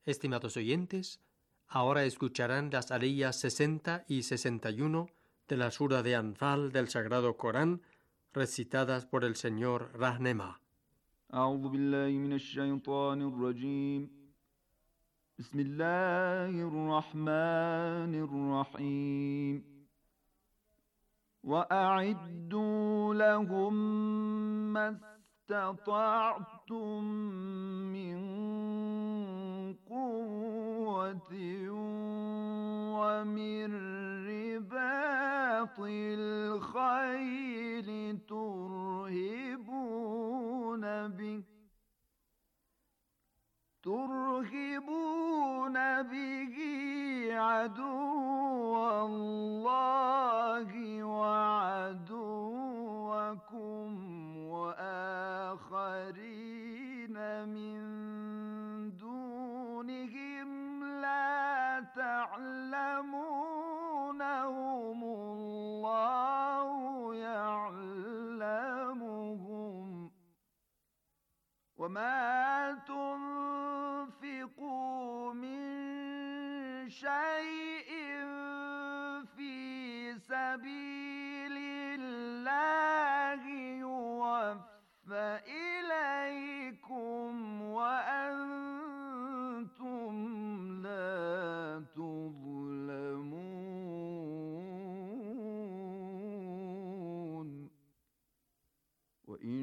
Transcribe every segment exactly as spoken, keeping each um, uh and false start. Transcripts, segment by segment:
Estimados oyentes, ahora escucharán las aliyas sesenta y sesenta y uno de la sura de Anfal del Sagrado Corán, recitadas por el señor Rahnema. أعوذ بالله من الشيطان الرجيم بسم الله الرحمن الرحيم وأعدوا لهم ما استطعتم من قوة ومن رباط الخيل ترهبون به ترهبون به عدو الله وعدوكم وآخرين من دونهم لا تعلمونهم الله يعلمهم وما تنفقوا من شيء في سبيل الله يوفى إليكم وأنتم لا تظلمون وإن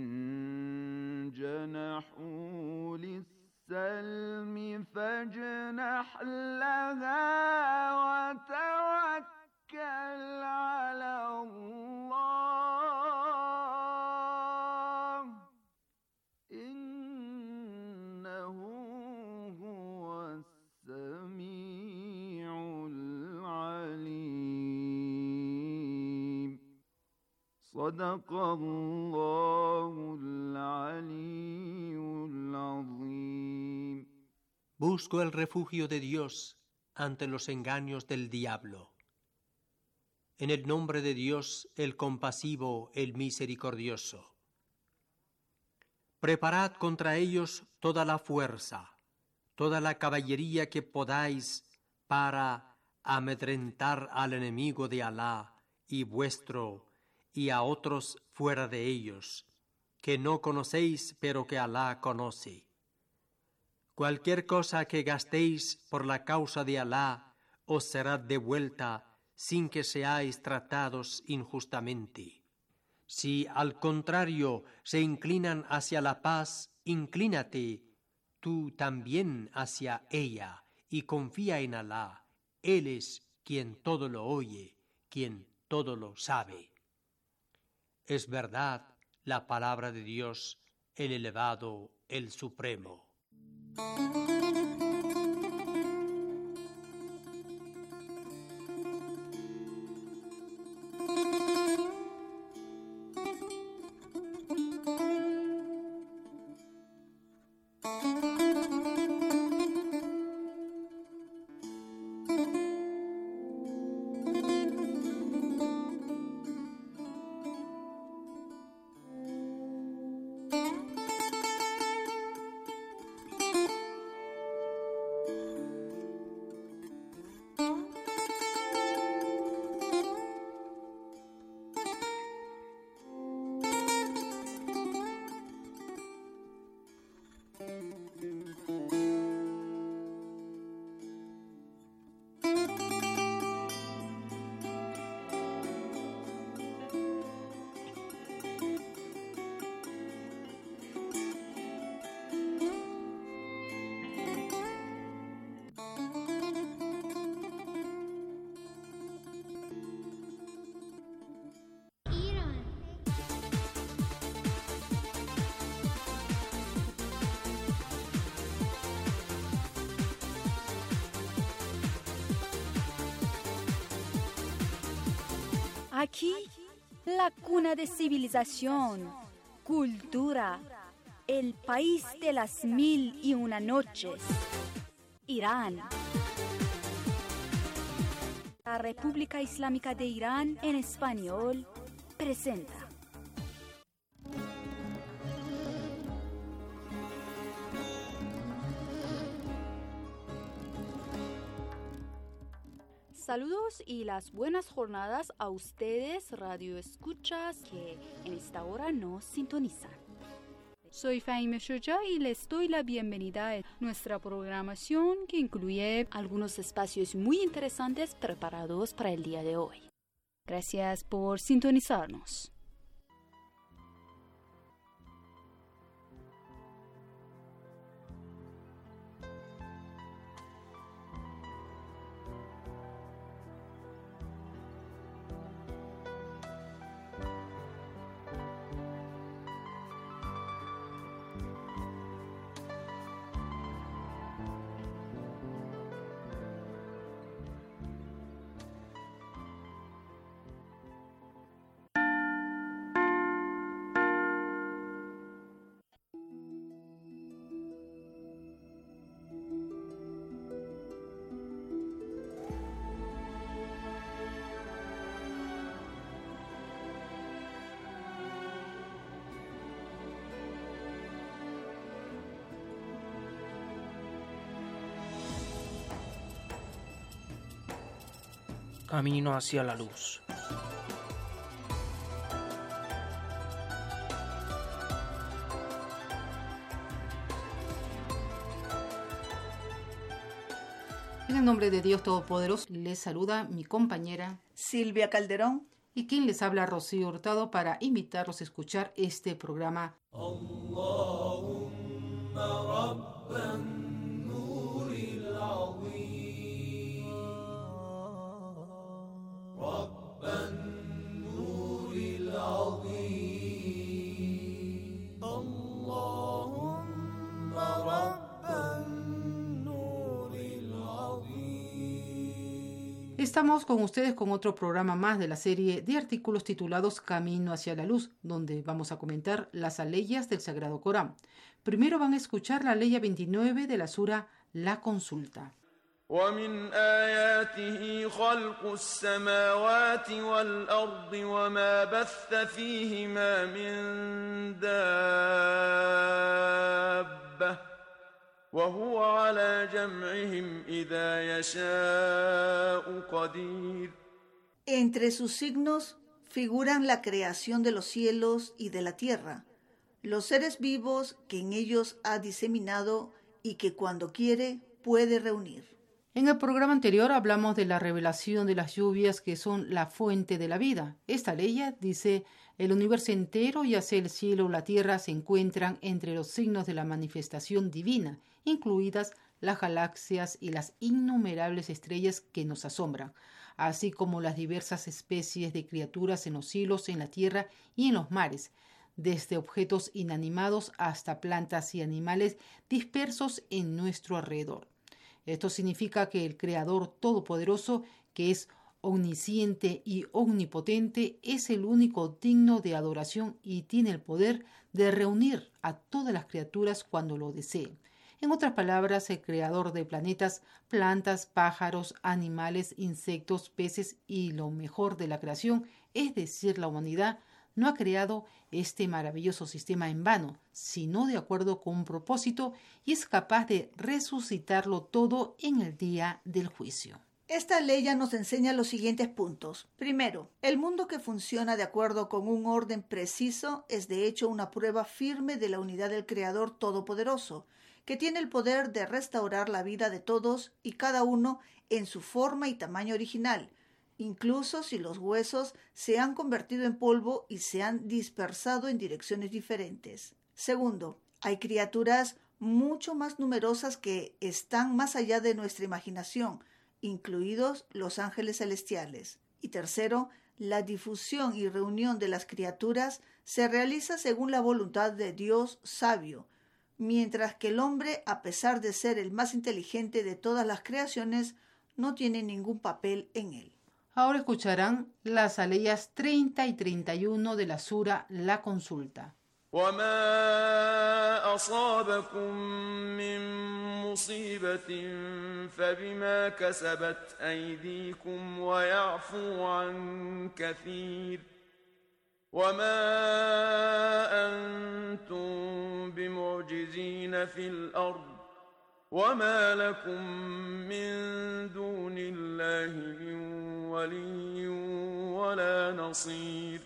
جنحوا للسلم فاجنح لها وتوكل على الله إنه هو السميع العليم صدق الله العلي العظيم. Busco el refugio de Dios ante los engaños del diablo. En el nombre de Dios, el compasivo, el misericordioso. Preparad contra ellos toda la fuerza, toda la caballería que podáis para amedrentar al enemigo de Alá y vuestro y a otros fuera de ellos, que no conocéis pero que Alá conoce. Cualquier cosa que gastéis por la causa de Alá os será devuelta sin que seáis tratados injustamente. Si al contrario se inclinan hacia la paz, inclínate tú también hacia ella y confía en Alá. Él es quien todo lo oye, quien todo lo sabe. Es verdad la palabra de Dios, el elevado, el supremo. Aquí, la cuna de civilización, cultura, el país de las mil y una noches, Irán. La República Islámica de Irán en español presenta. Saludos y las buenas jornadas a ustedes, radio escuchas, que en esta hora nos sintonizan. Soy Faime Shoja y les doy la bienvenida a nuestra programación que incluye algunos espacios muy interesantes preparados para el día de hoy. Gracias por sintonizarnos. Camino hacia la luz. En el nombre de Dios Todopoderoso, les saluda mi compañera Silvia Calderón y quien les habla, Rocío Hurtado, para invitarlos a escuchar este programa. Allahumma Rabban Nuril Azim. Rabban Nuril Azim. Allahumma Rabban Nuril Azim. Estamos con ustedes con otro programa más de la serie de artículos titulados Camino hacia la Luz, donde vamos a comentar las aleyas del Sagrado Corán. Primero van a escuchar la aleya veintinueve de la sura La Consulta. ومن آياته خلق السماوات والأرض وما بث فيهما من دابة وهو على جمعهم إذا يشاء قدير. Entre sus signos figuran la creación de los cielos y de la tierra, los seres vivos que en ellos ha diseminado y que cuando quiere puede reunir. En el programa anterior hablamos de la revelación de las lluvias que son la fuente de la vida. Esta ley dice, el universo entero, ya sea el cielo o la tierra, se encuentran entre los signos de la manifestación divina, incluidas las galaxias y las innumerables estrellas que nos asombran, así como las diversas especies de criaturas en los cielos, en la tierra y en los mares, desde objetos inanimados hasta plantas y animales dispersos en nuestro alrededor. Esto significa que el Creador Todopoderoso, que es omnisciente y omnipotente, es el único digno de adoración y tiene el poder de reunir a todas las criaturas cuando lo desee. En otras palabras, el Creador de planetas, plantas, pájaros, animales, insectos, peces y lo mejor de la creación, es decir, la humanidad, no ha creado este maravilloso sistema en vano, sino de acuerdo con un propósito y es capaz de resucitarlo todo en el día del juicio. Esta ley ya nos enseña los siguientes puntos. Primero, el mundo que funciona de acuerdo con un orden preciso es de hecho una prueba firme de la unidad del Creador Todopoderoso, que tiene el poder de restaurar la vida de todos y cada uno en su forma y tamaño original, incluso si los huesos se han convertido en polvo y se han dispersado en direcciones diferentes. Segundo, hay criaturas mucho más numerosas que están más allá de nuestra imaginación, incluidos los ángeles celestiales. Y tercero, la difusión y reunión de las criaturas se realiza según la voluntad de Dios sabio, mientras que el hombre, a pesar de ser el más inteligente de todas las creaciones, no tiene ningún papel en él. Ahora escucharán las aleyas treinta y treinta y uno de la sura La Consulta. وما أصابكم من مصيبة فبما كسبت أيديكم ويعفو عن كثير وما أنتم بمعجزين في الأرض وما لكم من دون الله من ولي ولا نصير.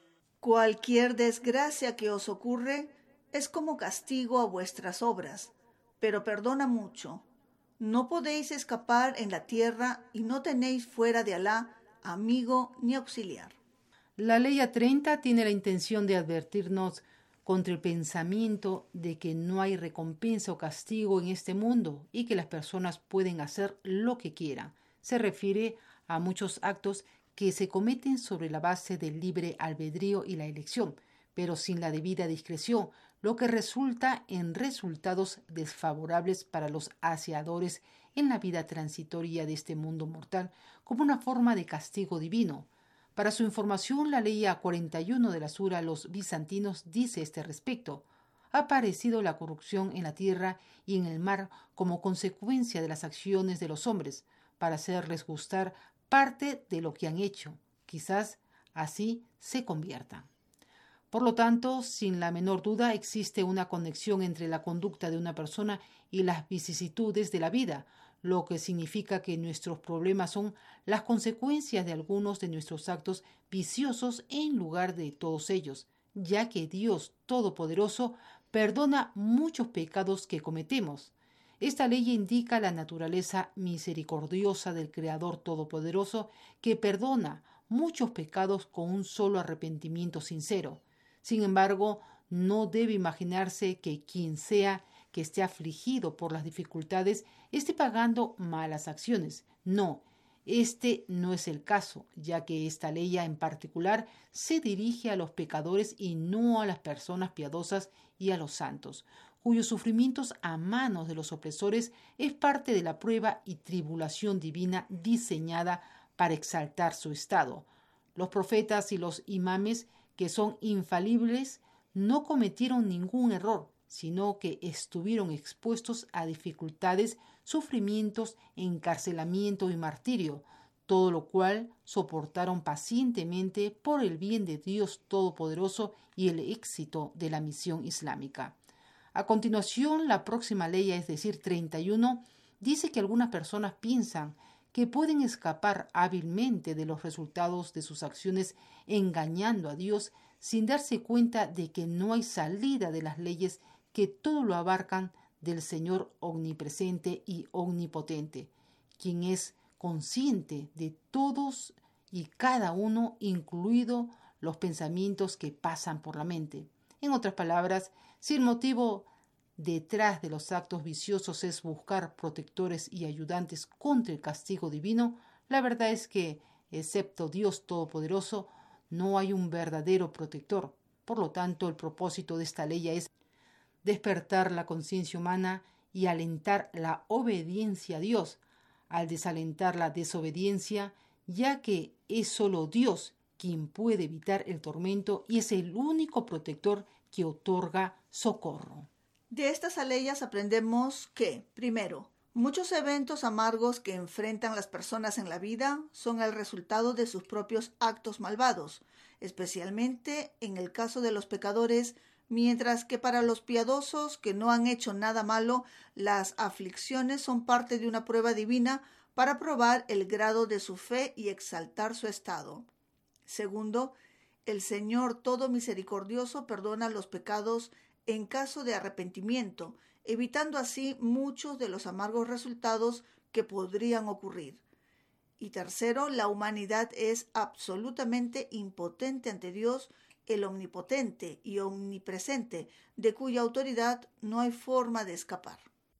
Cualquier desgracia que os ocurre es como castigo a vuestras obras, pero perdona mucho. No podéis escapar en la tierra y no tenéis fuera de Alá amigo ni auxiliar. La ley treinta tiene la intención de advertirnos contra el pensamiento de que no hay recompensa o castigo en este mundo y que las personas pueden hacer lo que quieran. Se refiere a muchos actos que se cometen sobre la base del libre albedrío y la elección, pero sin la debida discreción, lo que resulta en resultados desfavorables para los aseadores en la vida transitoria de este mundo mortal, como una forma de castigo divino. Para su información, la ley cuarenta y uno de la Sura Los Bizantinos dice este respecto: ha aparecido la corrupción en la tierra y en el mar como consecuencia de las acciones de los hombres, para hacerles gustar parte de lo que han hecho. Quizás así se conviertan. Por lo tanto, sin la menor duda, existe una conexión entre la conducta de una persona y las vicisitudes de la vida, lo que significa que nuestros problemas son las consecuencias de algunos de nuestros actos viciosos en lugar de todos ellos, ya que Dios Todopoderoso perdona muchos pecados que cometemos. Esta ley indica la naturaleza misericordiosa del Creador Todopoderoso, que perdona muchos pecados con un solo arrepentimiento sincero. Sin embargo, no debe imaginarse que quien sea que esté afligido por las dificultades esté pagando malas acciones. No, este no es el caso, ya que esta ley en particular se dirige a los pecadores y no a las personas piadosas y a los santos, cuyos sufrimientos a manos de los opresores es parte de la prueba y tribulación divina diseñada para exaltar su estado. Los profetas y los imames, que son infalibles, no cometieron ningún error, sino que estuvieron expuestos a dificultades, sufrimientos, encarcelamiento y martirio, todo lo cual soportaron pacientemente por el bien de Dios Todopoderoso y el éxito de la misión islámica. A continuación, la próxima ley, es decir, treinta y uno, dice que algunas personas piensan que pueden escapar hábilmente de los resultados de sus acciones engañando a Dios sin darse cuenta de que no hay salida de las leyes que todo lo abarcan del Señor omnipresente y omnipotente, quien es consciente de todos y cada uno, incluido los pensamientos que pasan por la mente. En otras palabras, si el motivo detrás de los actos viciosos es buscar protectores y ayudantes contra el castigo divino, la verdad es que, excepto Dios Todopoderoso, no hay un verdadero protector. Por lo tanto, el propósito de esta ley es despertar la conciencia humana y alentar la obediencia a Dios, al desalentar la desobediencia, ya que es solo Dios quien puede evitar el tormento y es el único protector que otorga socorro. De estas aleyas aprendemos que, primero, muchos eventos amargos que enfrentan las personas en la vida son el resultado de sus propios actos malvados, especialmente en el caso de los pecadores, mientras que para los piadosos que no han hecho nada malo, las aflicciones son parte de una prueba divina para probar el grado de su fe y exaltar su estado. Segundo, el Señor Todo Misericordioso perdona los pecados en caso de arrepentimiento, evitando así muchos de los amargos resultados que podrían ocurrir. Y tercero, la humanidad es absolutamente impotente ante Dios, el omnipotente y omnipresente, de cuya autoridad no hay forma de escapar.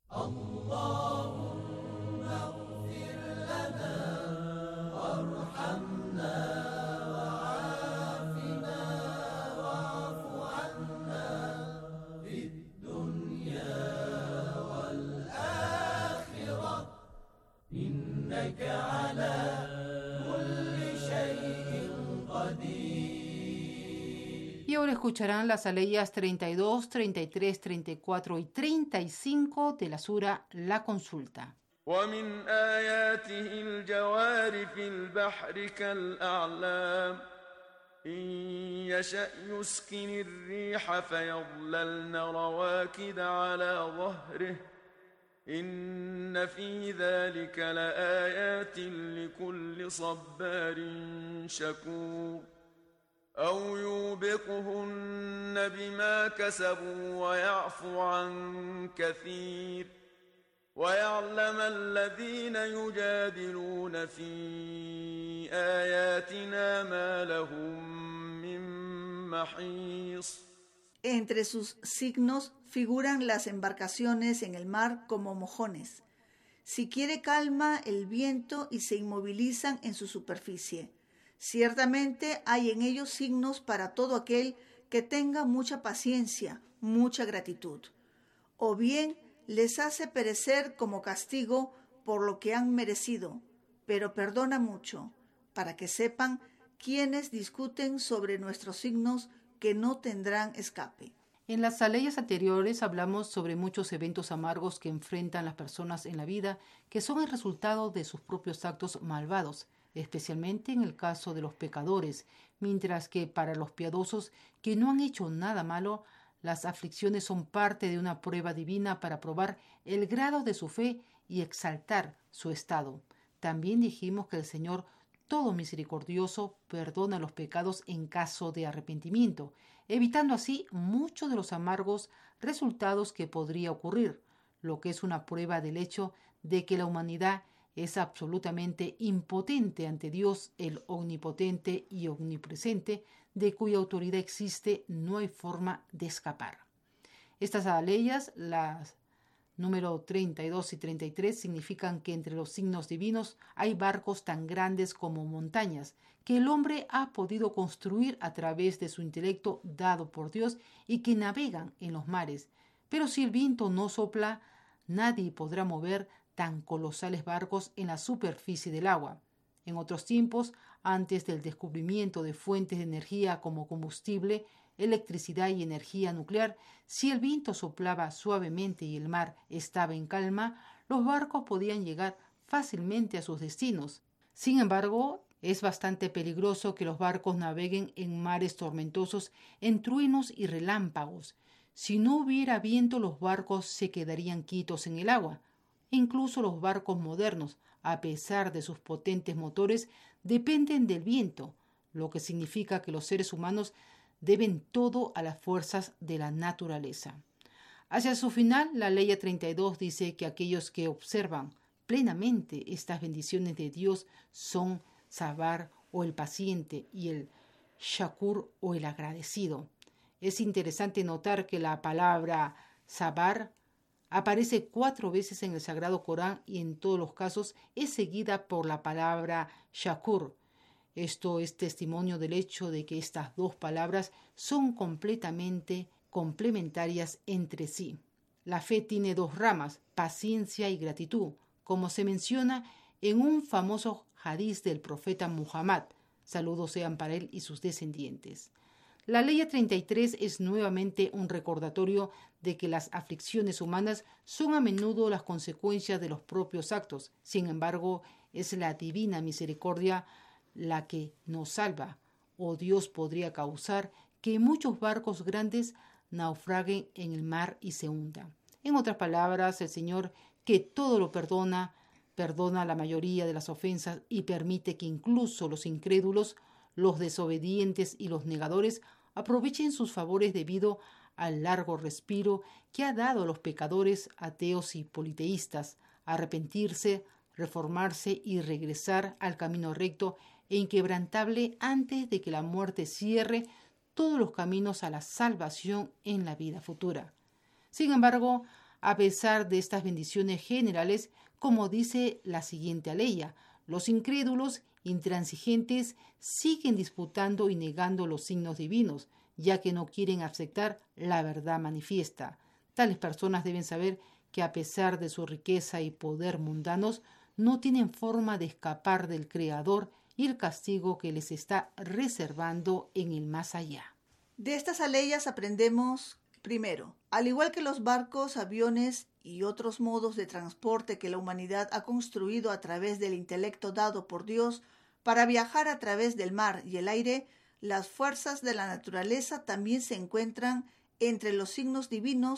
Y ahora escucharán las aleyas treinta y dos, treinta y tres, treinta y cuatro y treinta y cinco de la sura La Consulta. ومن آياته الجوار في البحر كالأعلام إن يشأ يسكن الريح فيظللن رواكد على ظهره إن في ذلك لآيات لكل صبار شكور أو يوبقهن بما كسبوا ويعفو عن كثير ويعلم الذين يجادلون في آياتنا ما لهم من محيص. Entre sus signos figuran las embarcaciones en el mar como mojones. Si quiere calma el viento y se inmovilizan en su superficie. Ciertamente hay en ellos signos para todo aquel que tenga mucha paciencia, mucha gratitud. O bien les hace perecer como castigo por lo que han merecido, pero perdona mucho, para que sepan quienes discuten sobre nuestros signos que no tendrán escape. En las aleyas anteriores hablamos sobre muchos eventos amargos que enfrentan las personas en la vida, que son el resultado de sus propios actos malvados, especialmente en el caso de los pecadores, mientras que para los piadosos que no han hecho nada malo, las aflicciones son parte de una prueba divina para probar el grado de su fe y exaltar su estado. También dijimos que el Señor todo misericordioso perdona los pecados en caso de arrepentimiento, evitando así muchos de los amargos resultados que podría ocurrir, lo que es una prueba del hecho de que la humanidad es absolutamente impotente ante Dios, el omnipotente y omnipresente, de cuya autoridad existe, no hay forma de escapar. Estas aleyas, las número treinta y dos y treinta y tres, significan que entre los signos divinos hay barcos tan grandes como montañas, que el hombre ha podido construir a través de su intelecto dado por Dios y que navegan en los mares. Pero si el viento no sopla, nadie podrá mover tan colosales barcos en la superficie del agua. En otros tiempos, antes del descubrimiento de fuentes de energía como combustible, electricidad y energía nuclear, si el viento soplaba suavemente y el mar estaba en calma, los barcos podían llegar fácilmente a sus destinos. Sin embargo, es bastante peligroso que los barcos naveguen en mares tormentosos, en truenos y relámpagos. Si no hubiera viento, los barcos se quedarían quietos en el agua. Incluso los barcos modernos, a pesar de sus potentes motores, dependen del viento, lo que significa que los seres humanos deben todo a las fuerzas de la naturaleza. Hacia su final, la ley treinta y dos dice que aquellos que observan plenamente estas bendiciones de Dios son Sabar o el paciente y el Shakur o el agradecido. Es interesante notar que la palabra Sabar aparece cuatro veces en el Sagrado Corán y en todos los casos es seguida por la palabra Shakur. Esto es testimonio del hecho de que estas dos palabras son completamente complementarias entre sí. La fe tiene dos ramas, paciencia y gratitud, como se menciona en un famoso hadiz del profeta Muhammad, saludos sean para él y sus descendientes. La ley treinta y tres es nuevamente un recordatorio de que las aflicciones humanas son a menudo las consecuencias de los propios actos. Sin embargo, es la divina misericordia la que nos salva, o Dios podría causar que muchos barcos grandes naufraguen en el mar y se hundan. En otras palabras, el Señor, que todo lo perdona, perdona la mayoría de las ofensas y permite que incluso los incrédulos, los desobedientes y los negadores aprovechen sus favores debido al largo respiro que ha dado a los pecadores, ateos y politeístas, arrepentirse, reformarse y regresar al camino recto e inquebrantable antes de que la muerte cierre todos los caminos a la salvación en la vida futura. Sin embargo, a pesar de estas bendiciones generales, como dice la siguiente aleya, los incrédulos intransigentes siguen disputando y negando los signos divinos, ya que no quieren aceptar la verdad manifiesta. Tales personas deben saber que a pesar de su riqueza y poder mundanos, no tienen forma de escapar del Creador y el castigo que les está reservando en el más allá. De estas aleyas aprendemos, primero, al igual que los barcos, aviones y otros modos de transporte que la humanidad ha construido a través del intelecto dado por Dios para viajar a través del mar y el aire, las fuerzas de la naturaleza también se encuentran entre los signos divinos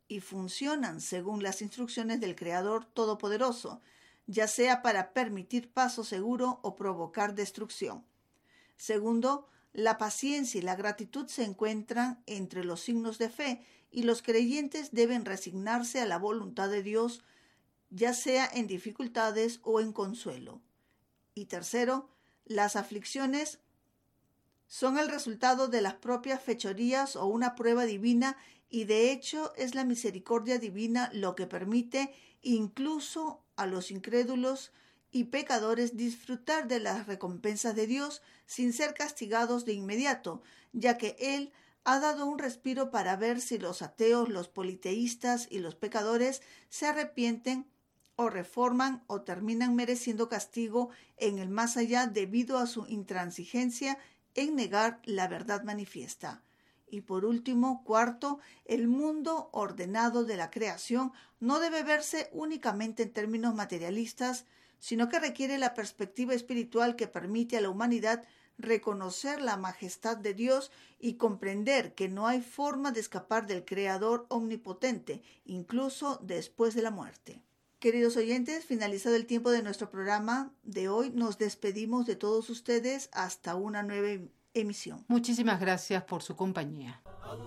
y funcionan según las instrucciones del Creador Todopoderoso, ya sea para permitir paso seguro o provocar destrucción. Segundo, la paciencia y la gratitud se encuentran entre los signos de fe y los creyentes deben resignarse a la voluntad de Dios, ya sea en dificultades o en consuelo. Y tercero, las aflicciones son el resultado de las propias fechorías o una prueba divina, y de hecho es la misericordia divina lo que permite incluso a los incrédulos y pecadores disfrutar de las recompensas de Dios sin ser castigados de inmediato, ya que Él ha dado un respiro para ver si los ateos, los politeístas y los pecadores se arrepienten o reforman o terminan mereciendo castigo en el más allá debido a su intransigencia en negar la verdad manifiesta. Y por último, cuarto, el mundo ordenado de la creación no debe verse únicamente en términos materialistas, sino que requiere la perspectiva espiritual que permite a la humanidad reconocer la majestad de Dios y comprender que no hay forma de escapar del Creador omnipotente, incluso después de la muerte. Queridos oyentes, finalizado el tiempo de nuestro programa de hoy, nos despedimos de todos ustedes hasta una nueva emisión. Muchísimas gracias por su compañía.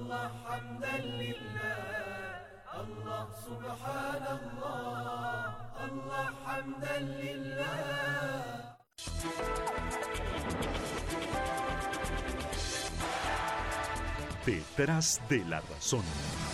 Detrás de la razón.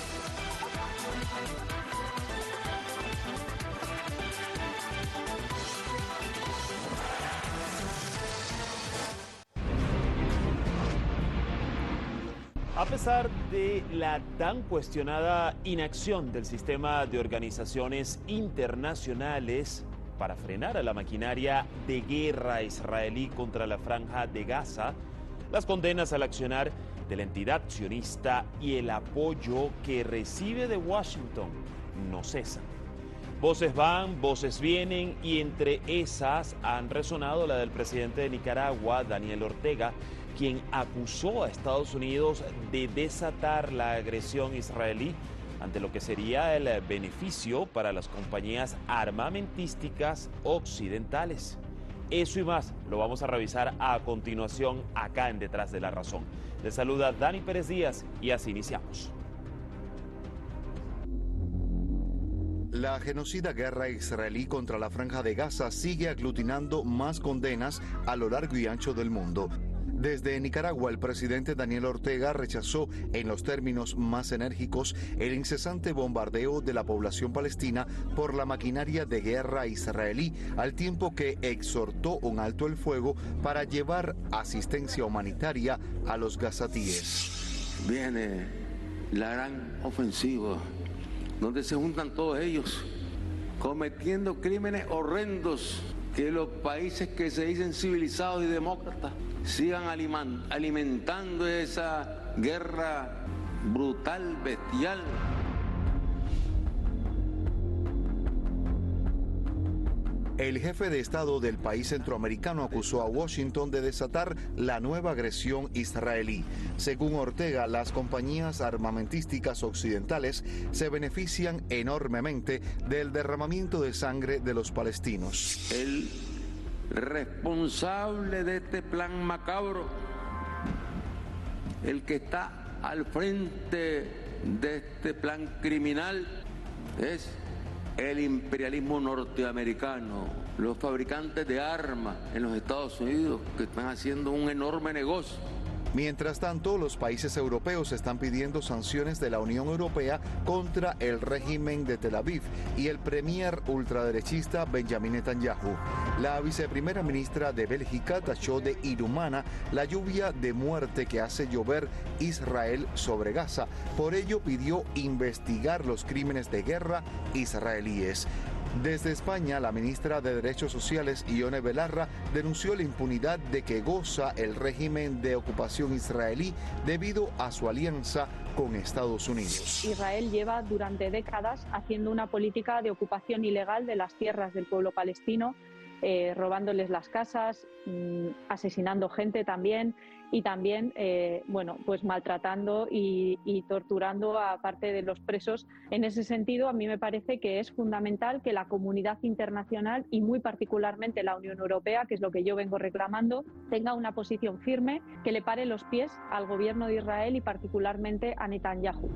A pesar de la tan cuestionada inacción del sistema de organizaciones internacionales para frenar a la maquinaria de guerra israelí contra la Franja de Gaza, las condenas al accionar de la entidad sionista y el apoyo que recibe de Washington no cesan. Voces van, voces vienen, y entre esas han resonado la del presidente de Nicaragua, Daniel Ortega, quien acusó a Estados Unidos de desatar la agresión israelí ante lo que sería el beneficio para las compañías armamentísticas occidentales. Eso y más lo vamos a revisar a continuación acá en Detrás de la Razón. Les saluda Dani Pérez Díaz y así iniciamos. La genocida guerra israelí contra la Franja de Gaza sigue aglutinando más condenas a lo largo y ancho del mundo. Desde Nicaragua, el presidente Daniel Ortega rechazó en los términos más enérgicos el incesante bombardeo de la población palestina por la maquinaria de guerra israelí, al tiempo que exhortó un alto el fuego para llevar asistencia humanitaria a los gazatíes. Viene la gran ofensiva, donde se juntan todos ellos, cometiendo crímenes horrendos, que los países que se dicen civilizados y demócratas sigan alimentando esa guerra brutal, bestial. El jefe de Estado del país centroamericano acusó a Washington de desatar la nueva agresión israelí. Según Ortega, las compañías armamentísticas occidentales se benefician enormemente del derramamiento de sangre de los palestinos. El responsable de este plan macabro, el que está al frente de este plan criminal, es el imperialismo norteamericano, los fabricantes de armas en los Estados Unidos, que están haciendo un enorme negocio. Mientras tanto, los países europeos están pidiendo sanciones de la Unión Europea contra el régimen de Tel Aviv y el premier ultraderechista Benjamin Netanyahu. La viceprimera ministra de Bélgica tachó de inhumana la lluvia de muerte que hace llover Israel sobre Gaza. Por ello, pidió investigar los crímenes de guerra israelíes. Desde España, la ministra de Derechos Sociales, Ione Belarra, denunció la impunidad de que goza el régimen de ocupación israelí debido a su alianza con Estados Unidos. Israel lleva durante décadas haciendo una política de ocupación ilegal de las tierras del pueblo palestino, eh, robándoles las casas, mmm, asesinando gente también, y también eh, bueno, pues maltratando y, y torturando a parte de los presos. En ese sentido, a mí me parece que es fundamental que la comunidad internacional y muy particularmente la Unión Europea, que es lo que yo vengo reclamando, tenga una posición firme que le pare los pies al gobierno de Israel y particularmente a Netanyahu.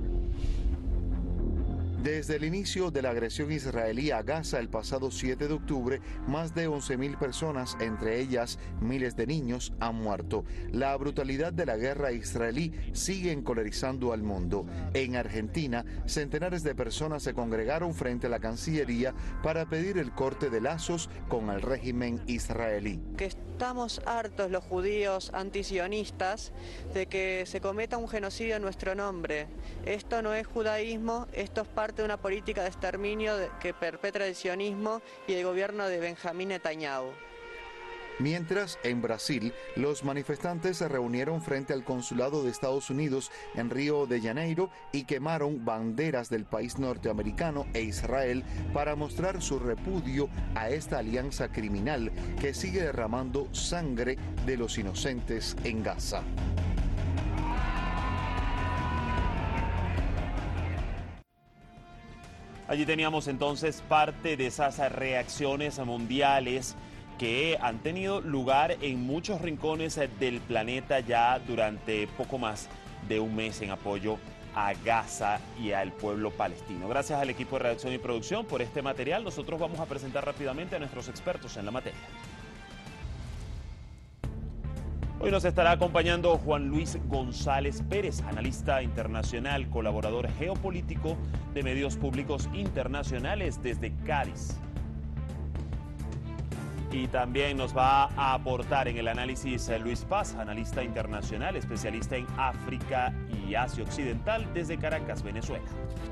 Desde el inicio de la agresión israelí a Gaza el pasado siete de octubre, más de once mil personas, entre ellas miles de niños, han muerto. La brutalidad de la guerra israelí sigue encolerizando al mundo. En Argentina, centenares de personas se congregaron frente a la Cancillería para pedir el corte de lazos con el régimen israelí. Que estamos hartos los judíos antisionistas de que se cometa un genocidio en nuestro nombre. Esto no es judaísmo, esto es parte de una política de exterminio que perpetra el sionismo y el gobierno de Benjamín Netanyahu. Mientras, en Brasil, los manifestantes se reunieron frente al consulado de Estados Unidos en Río de Janeiro y quemaron banderas del país norteamericano e Israel para mostrar su repudio a esta alianza criminal que sigue derramando sangre de los inocentes en Gaza. Allí teníamos entonces parte de esas reacciones mundiales que han tenido lugar en muchos rincones del planeta ya durante poco más de un mes en apoyo a Gaza y al pueblo palestino. Gracias al equipo de redacción y producción por este material. Nosotros vamos a presentar rápidamente a nuestros expertos en la materia. Hoy nos estará acompañando Juan Luis González Pérez, analista internacional, colaborador geopolítico de medios públicos internacionales desde Cádiz. Y también nos va a aportar en el análisis Luis Paz, analista internacional, especialista en África y Asia Occidental desde Caracas, Venezuela.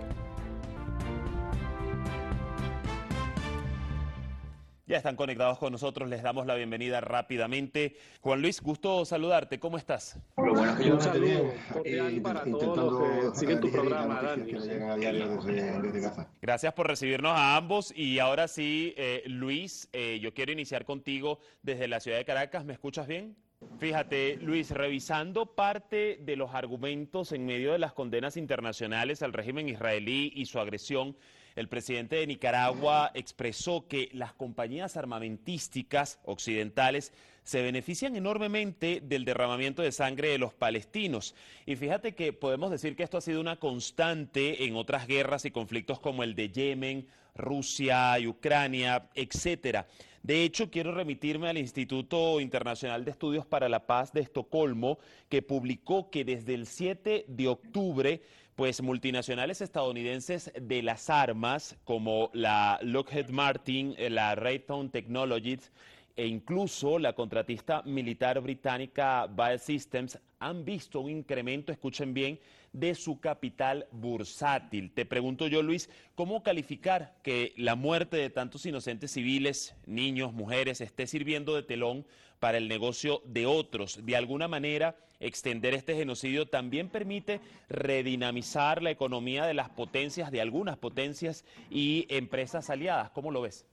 Ya están conectados con nosotros, les damos la bienvenida rápidamente. Juan Luis, gusto saludarte, ¿cómo estás? Lo bueno es que yo un saludo cordial para todos los que siguen tu programa, Dani. Gracias por recibirnos a ambos y ahora sí, eh, Luis, eh, yo quiero iniciar contigo desde la ciudad de Caracas, ¿me escuchas bien? Fíjate, Luis, revisando parte de los argumentos en medio de las condenas internacionales al régimen israelí y su agresión, el presidente de Nicaragua expresó que las compañías armamentísticas occidentales se benefician enormemente del derramamiento de sangre de los palestinos. Y fíjate que podemos decir que esto ha sido una constante en otras guerras y conflictos como el de Yemen, Rusia y Ucrania, etcétera. De hecho, quiero remitirme al Instituto Internacional de Estudios para la Paz de Estocolmo, que publicó que desde el siete de octubre, pues multinacionales estadounidenses de las armas, como la Lockheed Martin, la Raytheon Technologies e incluso la contratista militar británica Bell Systems, han visto un incremento, escuchen bien, de su capital bursátil. Te pregunto yo, Luis, ¿cómo calificar que la muerte de tantos inocentes civiles, niños, mujeres, esté sirviendo de telón para el negocio de otros? De alguna manera, extender este genocidio también permite redinamizar la economía de las potencias, de algunas potencias y empresas aliadas. ¿Cómo lo ves?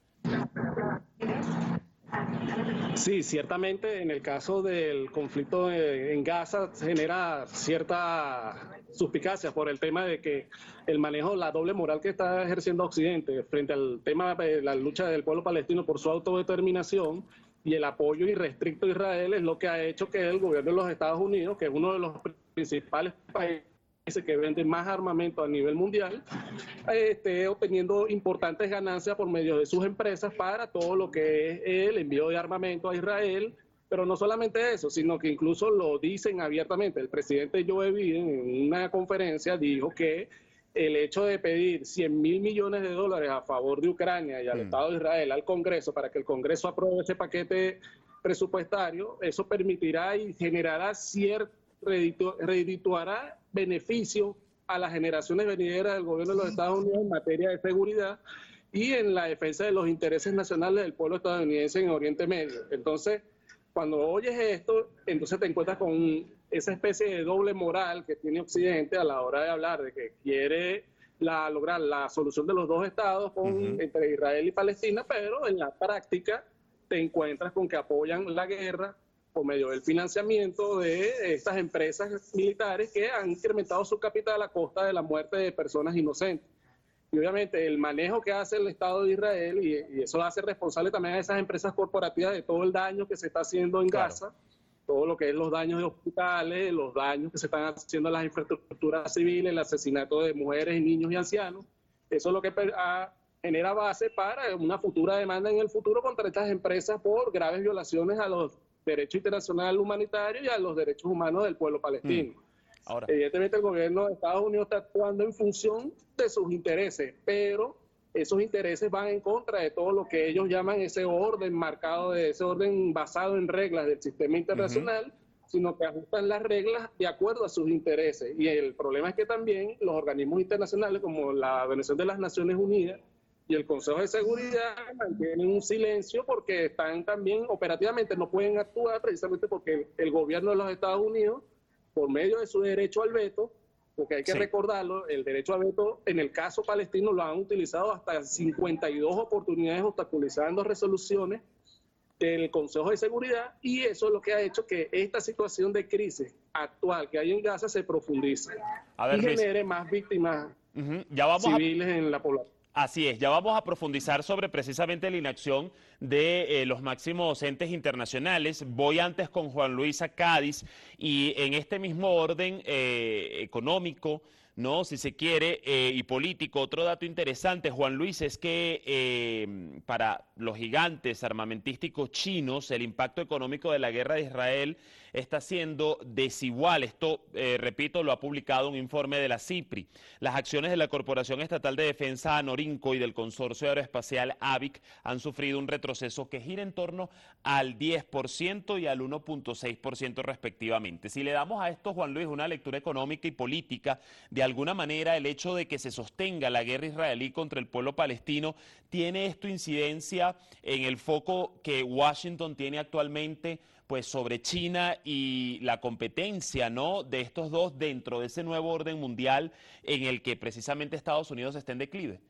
Sí, ciertamente en el caso del conflicto en Gaza genera cierta suspicacia por el tema de que el manejo, la doble moral que está ejerciendo Occidente frente al tema de la lucha del pueblo palestino por su autodeterminación y el apoyo irrestricto a Israel es lo que ha hecho que el gobierno de los Estados Unidos, que es uno de los principales países que vende más armamento a nivel mundial, esté obteniendo importantes ganancias por medio de sus empresas para todo lo que es el envío de armamento a Israel. Pero no solamente eso, sino que incluso lo dicen abiertamente. El presidente Joe Biden en una conferencia dijo que el hecho de pedir cien mil millones de dólares a favor de Ucrania y al mm. Estado de Israel al Congreso para que el Congreso apruebe ese paquete presupuestario, eso permitirá y generará cierto, redituará beneficio a las generaciones venideras del gobierno de los Estados Unidos en materia de seguridad y en la defensa de los intereses nacionales del pueblo estadounidense en Oriente Medio. Entonces, cuando oyes esto, entonces te encuentras con esa especie de doble moral que tiene Occidente a la hora de hablar de que quiere la, lograr la solución de los dos estados con, uh-huh. entre Israel y Palestina, pero en la práctica te encuentras con que apoyan la guerra, por medio del financiamiento de estas empresas militares que han incrementado su capital a costa de la muerte de personas inocentes. Y obviamente el manejo que hace el Estado de Israel, y, y eso hace responsable también a esas empresas corporativas de todo el daño que se está haciendo en claro. Gaza, todo lo que es los daños de hospitales, los daños que se están haciendo a las infraestructuras civiles, el asesinato de mujeres y niños y ancianos. Eso es lo que ha, genera base para una futura demanda en el futuro contra estas empresas por graves violaciones a los derechos internacionales humanitarios y a los derechos humanos del pueblo palestino. Mm. Ahora. Evidentemente el gobierno de Estados Unidos está actuando en función de sus intereses, pero esos intereses van en contra de todo lo que ellos llaman ese orden marcado, de ese orden basado en reglas del sistema internacional, uh-huh. sino que ajustan las reglas de acuerdo a sus intereses. Y el problema es que también los organismos internacionales como la Organización de las Naciones Unidas y el Consejo de Seguridad mantienen un silencio porque están también operativamente, no pueden actuar precisamente porque el gobierno de los Estados Unidos, por medio de su derecho al veto, porque hay que sí. recordarlo, el derecho al veto en el caso palestino lo han utilizado hasta cincuenta y dos oportunidades obstaculizando resoluciones del Consejo de Seguridad, y eso es lo que ha hecho que esta situación de crisis actual que hay en Gaza se profundice a ver, y genere Luis. más víctimas uh-huh. ya vamos civiles a... en la población. Así es, ya vamos a profundizar sobre precisamente la inacción de eh, los máximos entes internacionales. Voy antes con Juan Luis a Cádiz y en este mismo orden eh, económico, ¿no? Si se quiere, eh, y político. Otro dato interesante, Juan Luis, es que eh, para los gigantes armamentísticos chinos, el impacto económico de la guerra de Israel está siendo desigual. Esto, eh, repito, lo ha publicado un informe de la CIPRI. Las acciones de la Corporación Estatal de Defensa Anorinco y del Consorcio Aeroespacial A V I C han sufrido un retroceso que gira en torno al diez por ciento y al uno punto seis por ciento respectivamente. Si le damos a esto, Juan Luis, una lectura económica y política, de alguna manera el hecho de que se sostenga la guerra israelí contra el pueblo palestino, ¿tiene esto incidencia en el foco que Washington tiene actualmente pues sobre China y la competencia, ¿no?, de estos dos dentro de ese nuevo orden mundial en el que precisamente Estados Unidos está en declive?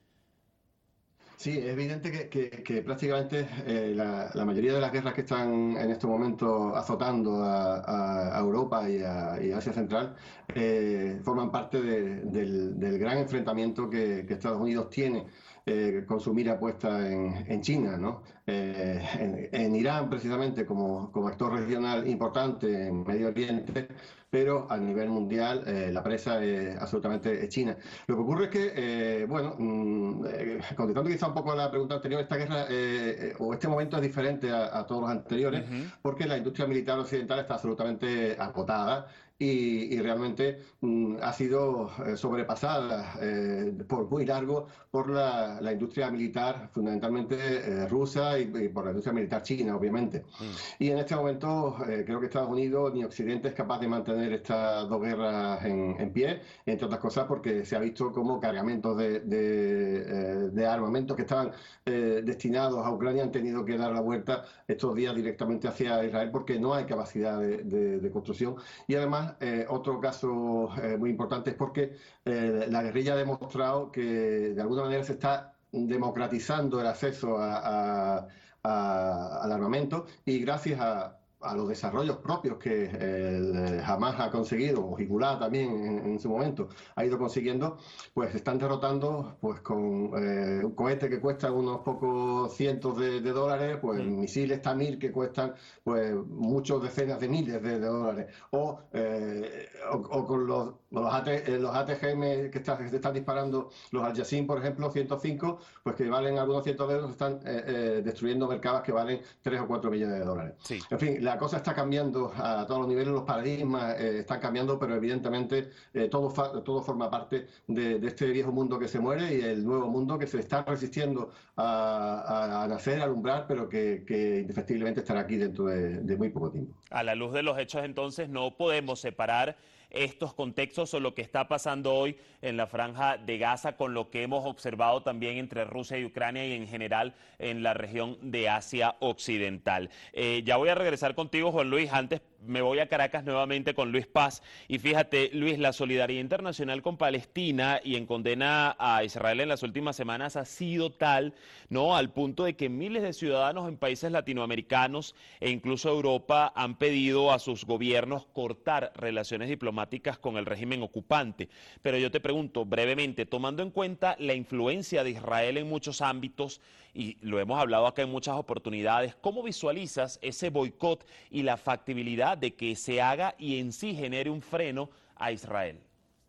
Sí, es evidente que, que, que prácticamente eh, la, la mayoría de las guerras que están en este momento azotando a, a, a Europa y a, y a Asia Central eh, forman parte de, del, del gran enfrentamiento que, que Estados Unidos tiene eh, con su mira puesta en, en China, ¿no? Eh, en, en Irán, precisamente, como, como actor regional importante en Medio Oriente, pero a nivel mundial eh, la presa es absolutamente China. Lo que ocurre es que, eh, bueno, mmm, eh, contestando quizá un poco a la pregunta anterior, esta guerra eh, o este momento es diferente a, a todos los anteriores, uh-huh. porque la industria militar occidental está absolutamente agotada y, y realmente mmm, ha sido eh, sobrepasada eh, por muy largo por la, la industria militar, fundamentalmente eh, rusa y, y por la industria militar china, obviamente. Uh-huh. Y en este momento eh, creo que Estados Unidos ni Occidente es capaz de mantener estas dos guerras en, en pie, entre otras cosas porque se ha visto como cargamentos de, de, eh, de armamentos que estaban eh, destinados a Ucrania han tenido que dar la vuelta estos días directamente hacia Israel porque no hay capacidad de, de, de construcción. Y además, eh, otro caso eh, muy importante es porque eh, la guerrilla ha demostrado que de alguna manera se está democratizando el acceso a, a, a, al armamento y gracias a a los desarrollos propios que eh, Hamas ha conseguido, o Hezbollah también en, en su momento ha ido consiguiendo, pues están derrotando pues con eh, un cohete que cuesta unos pocos cientos de, de dólares, pues mm. misiles Tamir que cuestan pues muchos decenas de miles de, de dólares, o, eh, o, o con los los, AT, los A T G M que, está, que se están disparando, los Al Yassin, por ejemplo, ciento cinco, pues que valen algunos cientos de euros, están eh, eh, destruyendo mercados que valen tres o cuatro millones de dólares. Sí. En fin, la cosa está cambiando a todos los niveles, los paradigmas eh, están cambiando, pero evidentemente eh, todo, fa todo forma parte de, de este viejo mundo que se muere y el nuevo mundo que se está resistiendo a, a, a nacer, a alumbrar, pero que, que indefectiblemente estará aquí dentro de, de muy poco tiempo. A la luz de los hechos, entonces, no podemos separar estos contextos o lo que está pasando hoy en la Franja de Gaza con lo que hemos observado también entre Rusia y Ucrania y en general en la región de Asia Occidental. Eh, ya voy a regresar contigo, Juan Luis. Antes me voy a Caracas nuevamente con Luis Paz. Y fíjate, Luis, la solidaridad internacional con Palestina y en condena a Israel en las últimas semanas ha sido tal, ¿no?, al punto de que miles de ciudadanos en países latinoamericanos e incluso Europa han pedido a sus gobiernos cortar relaciones diplomáticas con el régimen ocupante. Pero yo te pregunto brevemente, tomando en cuenta la influencia de Israel en muchos ámbitos, y lo hemos hablado acá en muchas oportunidades, ¿cómo visualizas ese boicot y la factibilidad de que se haga y en sí genere un freno a Israel?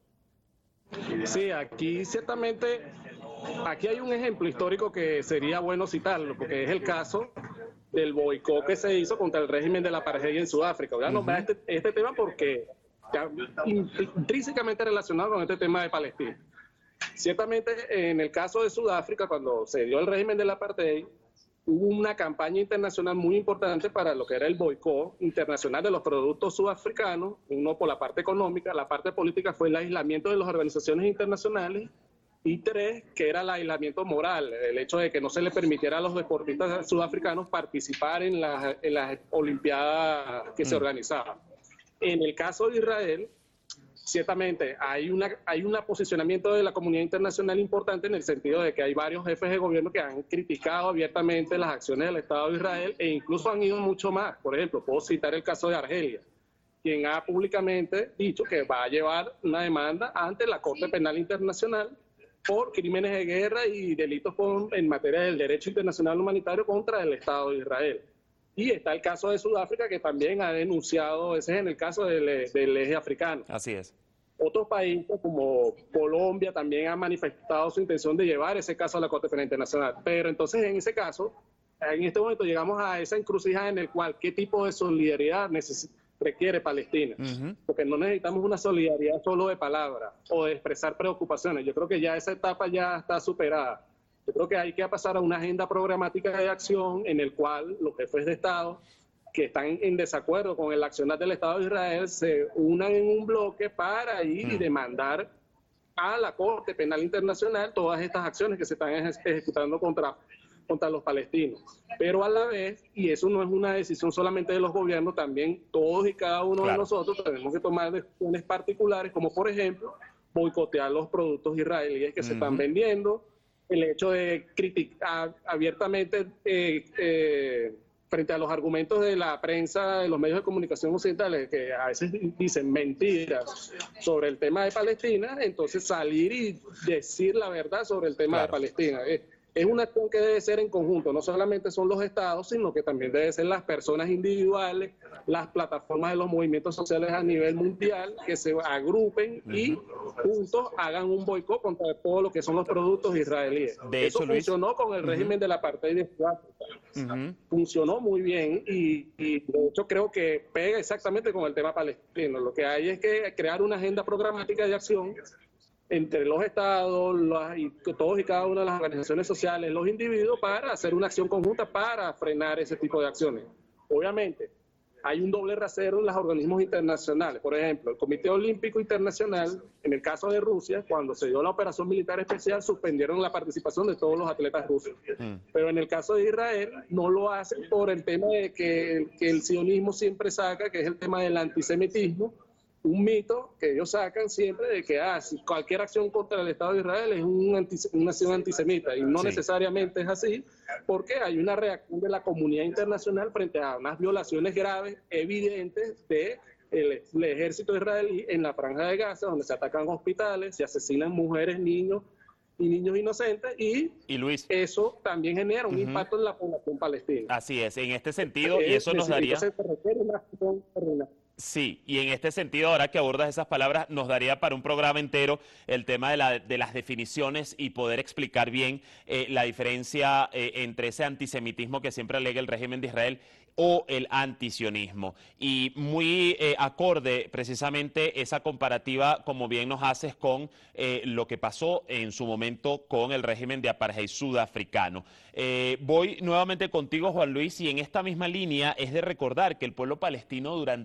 Sí, aquí ciertamente, aquí hay un ejemplo histórico que sería bueno citarlo, porque es el caso del boicot que se hizo contra el régimen de la apartheid en Sudáfrica. Voy a nombrar uh-huh. este, este tema porque está intrínsecamente relacionado con este tema de Palestina. Ciertamente, en el caso de Sudáfrica, cuando se dio el régimen del apartheid, hubo una campaña internacional muy importante para lo que era el boicot internacional de los productos sudafricanos, uno por la parte económica, la parte política fue el aislamiento de las organizaciones internacionales, y tres, que era el aislamiento moral, el hecho de que no se le permitiera a los deportistas sudafricanos participar en las, en las olimpiadas que mm. se organizaban. En el caso de Israel, ciertamente hay una hay un posicionamiento de la comunidad internacional importante en el sentido de que hay varios jefes de gobierno que han criticado abiertamente las acciones del Estado de Israel e incluso han ido mucho más. Por ejemplo, puedo citar el caso de Argelia, quien ha públicamente dicho que va a llevar una demanda ante la Corte Penal Internacional por crímenes de guerra y delitos con, en materia del derecho internacional humanitario contra el Estado de Israel. Y está el caso de Sudáfrica, que también ha denunciado, ese es en el caso del, del eje africano. Así es. Otros países como Colombia también han manifestado su intención de llevar ese caso a la Corte Penal Internacional. Pero entonces en ese caso, en este momento llegamos a esa encrucijada en el cual qué tipo de solidaridad requiere Palestina. Uh-huh. Porque no necesitamos una solidaridad solo de palabras o de expresar preocupaciones. Yo creo que ya esa etapa ya está superada. Yo creo que hay que pasar a una agenda programática de acción en el cual los jefes de Estado que están en desacuerdo con el accionar del Estado de Israel se unan en un bloque para ir mm. y demandar a la Corte Penal Internacional todas estas acciones que se están eje- ejecutando contra, contra los palestinos. Pero a la vez, y eso no es una decisión solamente de los gobiernos, también todos y cada uno claro. de nosotros tenemos que tomar decisiones particulares, como por ejemplo boicotear los productos israelíes que mm-hmm. se están vendiendo, el hecho de criticar abiertamente eh, eh, frente a los argumentos de la prensa, de los medios de comunicación occidentales, que a veces dicen mentiras sobre el tema de Palestina, entonces salir y decir la verdad sobre el tema claro. de Palestina. Es, es una acción que debe ser en conjunto, no solamente son los estados, sino que también deben ser las personas individuales, las plataformas de los movimientos sociales a nivel mundial, que se agrupen uh-huh. y juntos hagan un boicot contra todo lo que son los productos israelíes. De Eso hecho, funcionó Luis, con el uh-huh. régimen del apartheid de Sudáfrica. Uh-huh. Funcionó muy bien y, y de hecho creo que pega exactamente con el tema palestino. Lo que hay es que crear una agenda programática de acción entre los estados las, y todos y cada una de las organizaciones sociales, los individuos, para hacer una acción conjunta para frenar ese tipo de acciones. Obviamente, hay un doble rasero en los organismos internacionales. Por ejemplo, el Comité Olímpico Internacional, en el caso de Rusia, cuando se dio la operación militar especial, suspendieron la participación de todos los atletas rusos. Mm. Pero en el caso de Israel, no lo hacen por el tema de que, que el sionismo siempre saca, que es el tema del antisemitismo, un mito que ellos sacan siempre de que ah, si cualquier acción contra el Estado de Israel es un antis- una acción antisemita, y no sí. necesariamente es así, porque hay una reacción de la comunidad internacional frente a unas violaciones graves, evidentes de el, el ejército israelí en la Franja de Gaza, donde se atacan hospitales, se asesinan mujeres, niños y niños inocentes, y, y Luis, eso también genera un uh-huh. impacto en la población palestina. Así es, en este sentido, y eso nos daría... Se requiere una acción terminal. Sí, y en este sentido, ahora que abordas esas palabras, nos daría para un programa entero el tema de, la, de las definiciones y poder explicar bien eh, la diferencia eh, entre ese antisemitismo que siempre alega el régimen de Israel o el antisionismo. Y muy eh, acorde precisamente esa comparativa, como bien nos haces, con eh, lo que pasó en su momento con el régimen de apartheid sudafricano. Eh, voy nuevamente contigo, Juan Luis, y en esta misma línea es de recordar que el pueblo palestino durante años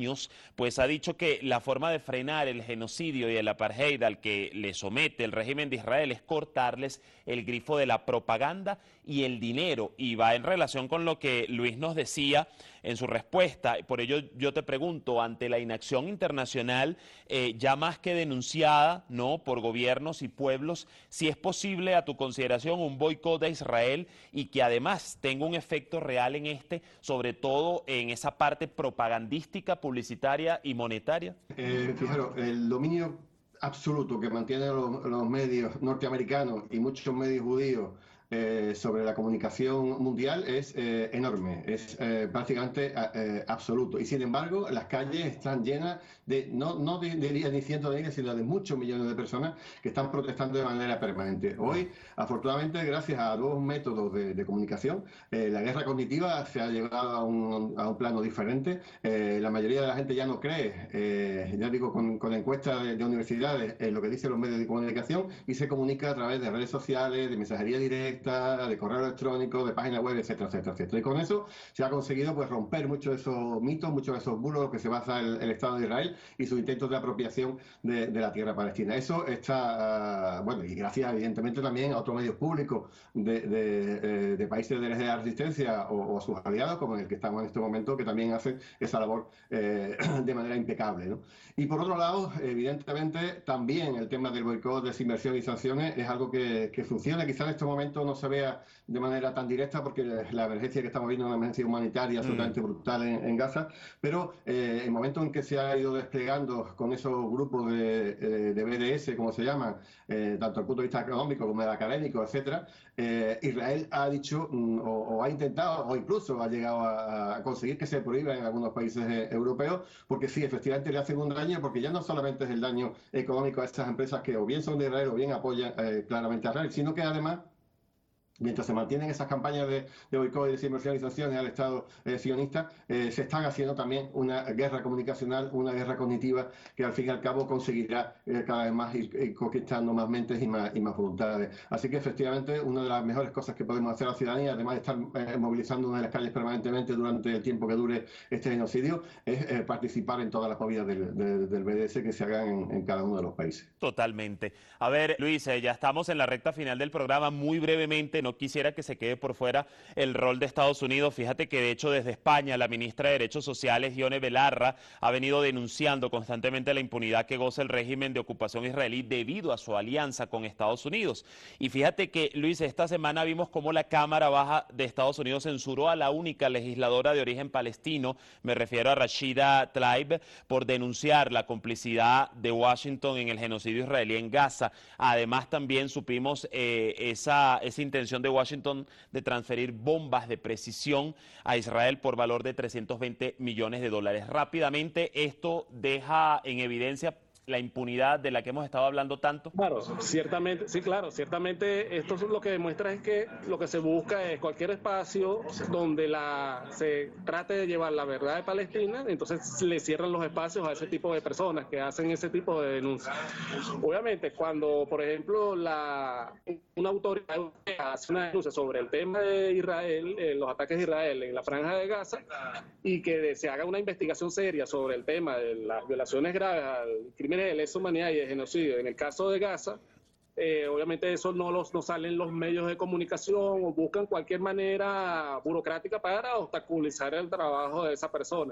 años, pues ha dicho que la forma de frenar el genocidio y el apartheid al que le somete el régimen de Israel es cortarles el grifo de la propaganda y el dinero. Y va en relación con lo que Luis nos decía en su respuesta. Por ello yo te pregunto, ante la inacción internacional eh, ya más que denunciada, ¿no?, por gobiernos y pueblos, si es posible a tu consideración un boicot de Israel y que además tenga un efecto real en este, sobre todo en esa parte propagandística, publicitaria y monetaria. Eh, fijaros, el dominio absoluto que mantienen los, los medios norteamericanos y muchos medios judíos Eh, sobre la comunicación mundial es eh, enorme, es eh, prácticamente eh, absoluto. Y sin embargo, las calles están llenas de, no, no de, de, de cientos de miles, sino de muchos millones de personas que están protestando de manera permanente. Hoy, afortunadamente, gracias a nuevos métodos de, de comunicación, eh, la guerra cognitiva se ha llegado a un, a un plano diferente. Eh, la mayoría de la gente ya no cree, eh, ya digo, con, con encuestas de, de universidades, en lo que dicen los medios de comunicación y se comunica a través de redes sociales, de mensajería directa, de correo electrónico, de página web, etcétera, etcétera, etcétera. Y con eso se ha conseguido pues romper muchos de esos mitos, muchos de esos bulos que se basa el, el Estado de Israel y sus intentos de apropiación de, de la tierra palestina. Eso está, uh, bueno, y gracias evidentemente también a otros medios públicos de, de, de países de la resistencia o, o sus aliados, como el que estamos en este momento, que también hacen esa labor eh, de manera impecable, ¿no? Y por otro lado, evidentemente, también el tema del boicot, desinversión y sanciones es algo que, que funciona. Quizá en estos momentos no se vea de manera tan directa porque la emergencia que estamos viendo es una emergencia humanitaria absolutamente mm. brutal en, en Gaza, pero eh, el momento en que se ha ido desplegando con esos grupos de, de B D S, como se llaman, eh, tanto desde el punto de vista económico como el académico, etcétera, eh, Israel ha dicho mm, o, o ha intentado o incluso ha llegado a, a conseguir que se prohíba en algunos países eh, europeos, porque sí, efectivamente le hacen un daño, porque ya no solamente es el daño económico a estas empresas que o bien son de Israel o bien apoyan eh, claramente a Israel, sino que además, mientras se mantienen esas campañas de, de boicot y desinversión y sanciones al Estado eh, sionista, eh, se están haciendo también una guerra comunicacional, una guerra cognitiva que al fin y al cabo conseguirá eh, cada vez más ir, ir conquistando más mentes y más, y más voluntades. Así que efectivamente una de las mejores cosas que podemos hacer a la ciudadanía, además de estar eh, movilizándonos en las calles permanentemente durante el tiempo que dure este genocidio, es eh, participar en todas las movidas del, del, del B D S que se hagan en, en cada uno de los países. Totalmente. A ver, Luis, eh, ya estamos en la recta final del programa. Muy brevemente, no quisiera que se quede por fuera el rol de Estados Unidos. Fíjate que de hecho desde España la ministra de Derechos Sociales, Ione Belarra, ha venido denunciando constantemente la impunidad que goza el régimen de ocupación israelí debido a su alianza con Estados Unidos. Y fíjate que, Luis, esta semana vimos cómo la Cámara Baja de Estados Unidos censuró a la única legisladora de origen palestino, me refiero a Rashida Tlaib, por denunciar la complicidad de Washington en el genocidio israelí en Gaza. Además también supimos eh, esa, esa intención de Washington de transferir bombas de precisión a Israel por valor de trescientos veinte millones de dólares. Rápidamente, esto deja en evidencia la impunidad de la que hemos estado hablando tanto. Claro, ciertamente, sí, claro, ciertamente esto lo que demuestra es que lo que se busca es cualquier espacio donde la se trate de llevar la verdad de Palestina, entonces le cierran los espacios a ese tipo de personas que hacen ese tipo de denuncias. Obviamente, cuando, por ejemplo, la una autoridad hace una denuncia sobre el tema de Israel, eh, los ataques de Israel en la Franja de Gaza, y que se haga una investigación seria sobre el tema de las violaciones graves al crimen de lesa humanidad y de genocidio en el caso de Gaza, eh, obviamente eso no los no salen los medios de comunicación o buscan cualquier manera burocrática para obstaculizar el trabajo de esa persona.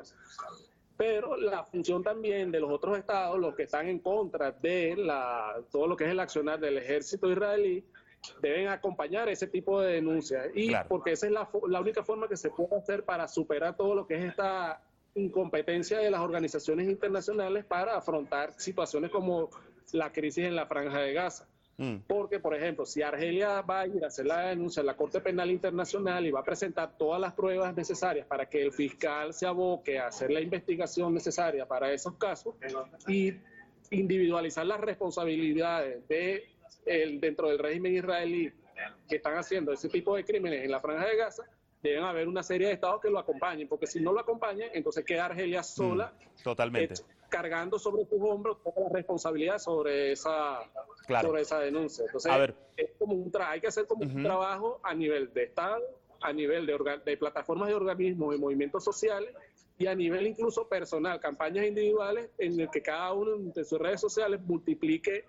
Pero la función también de los otros estados, los que están en contra de la, todo lo que es el accionar del ejército israelí, deben acompañar ese tipo de denuncias. Y claro, porque esa es la, la única forma que se puede hacer para superar todo lo que es esta incompetencia de las organizaciones internacionales para afrontar situaciones como la crisis en la Franja de Gaza. Mm. Porque, por ejemplo, si Argelia va a ir a hacer la denuncia en la Corte Penal Internacional y va a presentar todas las pruebas necesarias para que el fiscal se aboque a hacer la investigación necesaria para esos casos y individualizar las responsabilidades de el, dentro del régimen israelí que están haciendo ese tipo de crímenes en la Franja de Gaza, deben haber una serie de estados que lo acompañen, porque si no lo acompañan, entonces queda Argelia sola, mm, totalmente, eh, cargando sobre sus hombros toda la responsabilidad sobre esa, claro, sobre esa denuncia. Entonces, a ver, es como un tra hay que hacer como uh-huh. un trabajo a nivel de Estado, a nivel de, de plataformas de organismos y movimientos sociales, y a nivel incluso personal, campañas individuales en el que cada uno de sus redes sociales multiplique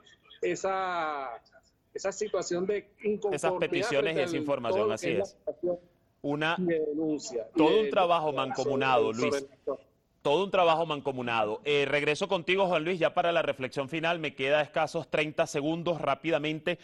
esa, esa situación de inconformidad. Esas peticiones y esa información, así es. Una, denuncia, todo un de, trabajo de, mancomunado, sobre, Luis. sobre Todo un trabajo mancomunado. Eh, regreso contigo, Juan Luis, ya para la reflexión final. Me queda escasos treinta segundos rápidamente.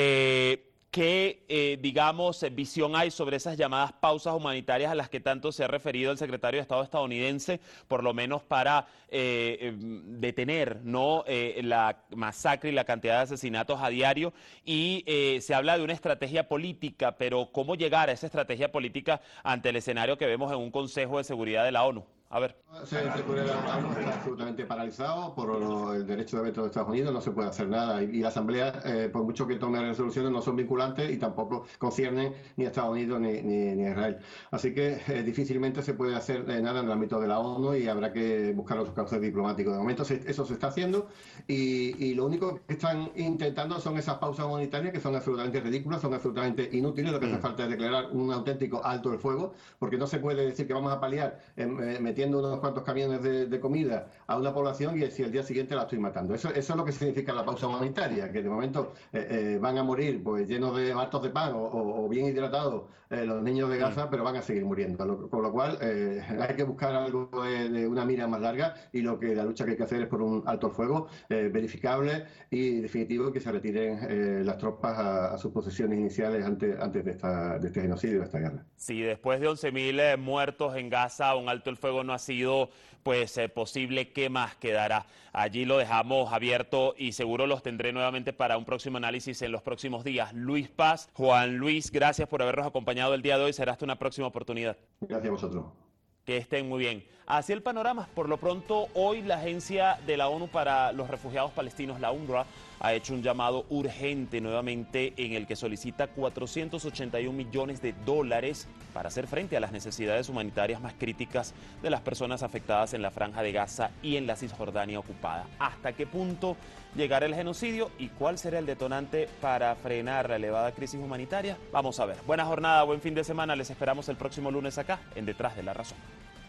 Eh, ¿Qué, eh, digamos, visión hay sobre esas llamadas pausas humanitarias a las que tanto se ha referido el secretario de Estado estadounidense, por lo menos para eh, eh, detener, ¿no?, eh, la masacre y la cantidad de asesinatos a diario? Y eh, se habla de una estrategia política, pero ¿cómo llegar a esa estrategia política ante el escenario que vemos en un Consejo de Seguridad de la ONU? A ver. El sector de la ONU está absolutamente paralizado por el derecho de veto de Estados Unidos, no se puede hacer nada. Y, y la Asamblea, eh, por mucho que tome resoluciones, no son vinculantes y tampoco conciernen ni a Estados Unidos ni, ni, ni a Israel. Así que eh, difícilmente se puede hacer eh, nada en el ámbito de la ONU y habrá que buscar otros cauces diplomáticos. De momento se, eso se está haciendo y, y lo único que están intentando son esas pausas humanitarias que son absolutamente ridículas, son absolutamente inútiles. Lo que hace falta es declarar un auténtico alto el fuego, porque no se puede decir que vamos a paliar eh, metiendo unos cuantos camiones de, de comida a una población y si el día siguiente la estoy matando. Eso, eso es lo que significa la pausa humanitaria, que de momento eh, eh, van a morir pues llenos de hartos de pan o, o, o bien hidratados eh, los niños de Gaza, pero van a seguir muriendo. Lo, con lo cual eh, hay que buscar algo de, de una mira más larga y lo que la lucha que hay que hacer es por un alto el fuego eh, verificable y definitivo, que se retiren eh, las tropas a, a sus posiciones iniciales antes, antes de, esta, de este genocidio, de esta guerra. Sí, después de once mil eh, muertos en Gaza, un alto el fuego no ha sido pues eh, posible. ¿Qué más quedará? Allí lo dejamos abierto y seguro los tendré nuevamente para un próximo análisis en los próximos días. Luis Paz, Juan Luis, gracias por habernos acompañado el día de hoy. Será hasta una próxima oportunidad. Gracias a vosotros. Que estén muy bien. Así el panorama. Por lo pronto, hoy la Agencia de la ONU para los Refugiados Palestinos, la UNRWA, ha hecho un llamado urgente nuevamente en el que solicita cuatrocientos ochenta y un millones de dólares para hacer frente a las necesidades humanitarias más críticas de las personas afectadas en la Franja de Gaza y en la Cisjordania ocupada. ¿Hasta qué punto llegará el genocidio y cuál será el detonante para frenar la elevada crisis humanitaria? Vamos a ver. Buena jornada, buen fin de semana. Les esperamos el próximo lunes acá en Detrás de la Razón.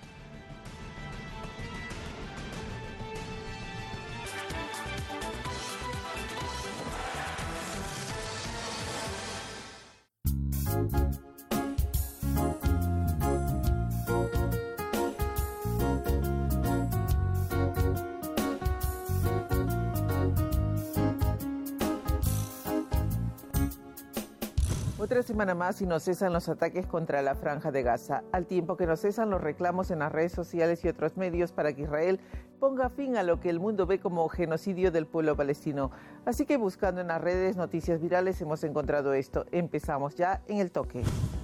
Otra semana más y no cesan los ataques contra la Franja de Gaza, al tiempo que no cesan los reclamos en las redes sociales y otros medios para que Israel ponga fin a lo que el mundo ve como genocidio del pueblo palestino. Así que buscando en las redes noticias virales hemos encontrado esto. Empezamos ya en el toque.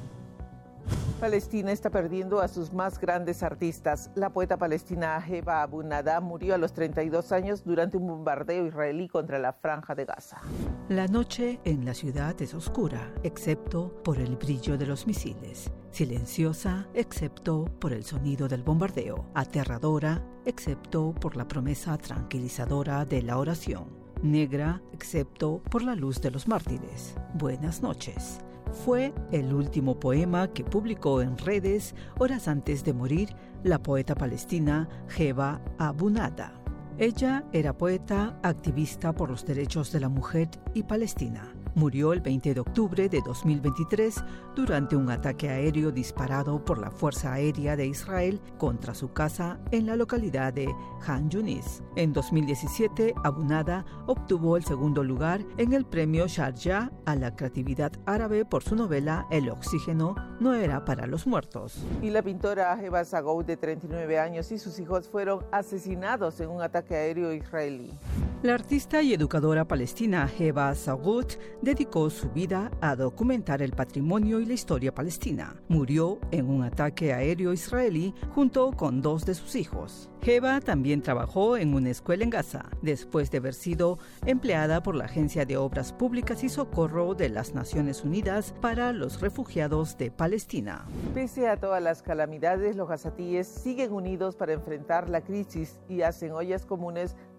Palestina está perdiendo a sus más grandes artistas. La poeta palestina Heba Abu Nada murió a los treinta y dos años durante un bombardeo israelí contra la Franja de Gaza. La noche en la ciudad es oscura, excepto por el brillo de los misiles. Silenciosa, excepto por el sonido del bombardeo. Aterradora, excepto por la promesa tranquilizadora de la oración. Negra, excepto por la luz de los mártires. Buenas noches. Fue el último poema que publicó en redes horas antes de morir la poeta palestina Heba Abu Nada. Ella era poeta, activista por los derechos de la mujer y Palestina. Murió el veinte de octubre de dos mil veintitrés durante un ataque aéreo disparado por la Fuerza Aérea de Israel contra su casa en la localidad de Han Yunis. En dos mil diecisiete, Abu Nada obtuvo el segundo lugar en el premio Sharjah a la creatividad árabe por su novela El oxígeno no era para los muertos. Y la pintora Heba Zagout, de treinta y nueve años, y sus hijos fueron asesinados en un ataque aéreo israelí. La artista y educadora palestina Heba Zagout dedicó su vida a documentar el patrimonio y la historia palestina. Murió en un ataque aéreo israelí junto con dos de sus hijos. Heba también trabajó en una escuela en Gaza, después de haber sido empleada por la Agencia de Obras Públicas y Socorro de las Naciones Unidas para los Refugiados de Palestina. Pese a todas las calamidades, los gazatíes siguen unidos para enfrentar la crisis y hacen ollas comunes